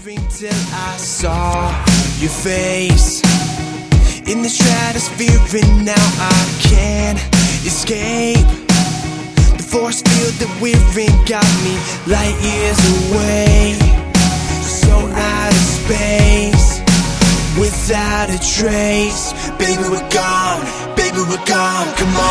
Wondering till I saw your face in the stratosphere, and now I can't escape. The force field that we're in got me light years away, so out of space, without a trace. Baby, we're gone, come on.